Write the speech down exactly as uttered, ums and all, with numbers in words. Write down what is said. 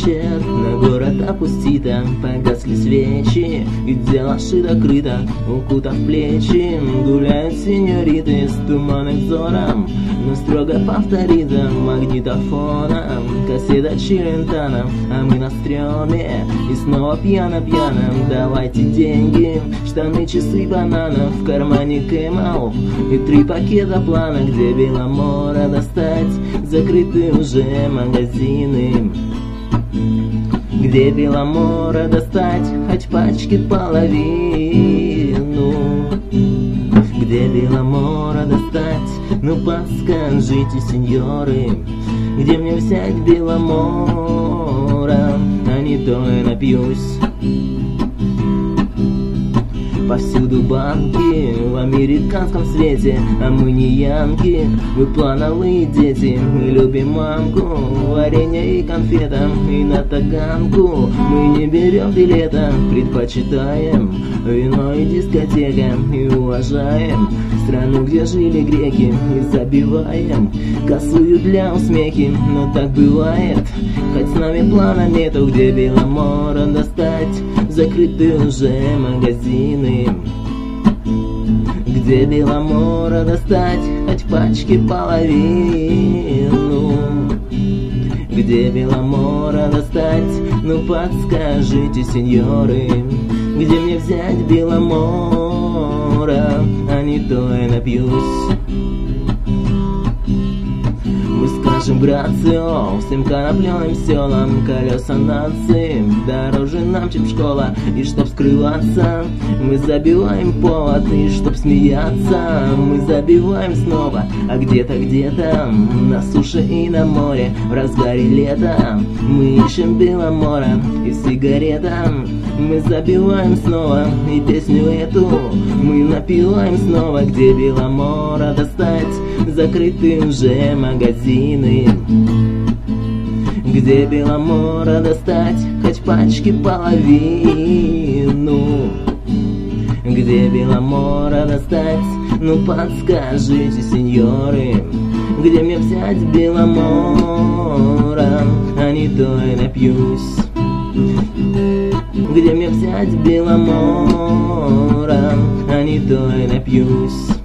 вечер, на город опустито, погасли свечи, где лошадь крыта, укутав плечи, гуляют сеньориты с туманным взором, но строго по авторитам магнитофона, кассета Челентано, а мы на стреме, и снова пьяно-пьяно, давайте деньги, штаны, часы, бананов, в кармане Кэмэл, и три пакета плана, где Беломора достать, закрыты уже магазины. Где Беломора достать, хоть пачки половину. Где Беломора достать, ну подскажите, сеньоры, где мне взять Беломора, а не то я напьюсь. Повсюду банки в американском свете, а мы не янки, мы плановые дети, мы любим мамку, варенье и конфета, и на таганку мы не берем билета, предпочитаем вино и дискотека, и уважаем страну, где жили греки, и забиваем косую для усмехи, но так бывает, хоть с нами плана нету, где Беломора достать, закрыты уже магазины. Где Беломора достать, хоть пачки половину. Где Беломора достать, ну подскажите, сеньоры, где мне взять Беломора, а не то я напьюсь. Мы скажем, братцы, о, всем конопленым селам, колеса нации дороже нам, чем школа. И чтоб скрываться, мы забиваем повод, и чтоб смеяться, мы забиваем снова. А где-то, где-то, на суше и на море, в разгаре лета, мы ищем Беломора и сигарета. Мы забиваем снова, и песню эту мы напиваем снова. Где Беломора достать, закрыты уже магазины. Где Беломора достать, хоть пачки половину. Где Беломора достать, ну подскажите, сеньоры, где мне взять Беломора, а не то я напьюсь. Где мне взять Беломора, а не то я напьюсь.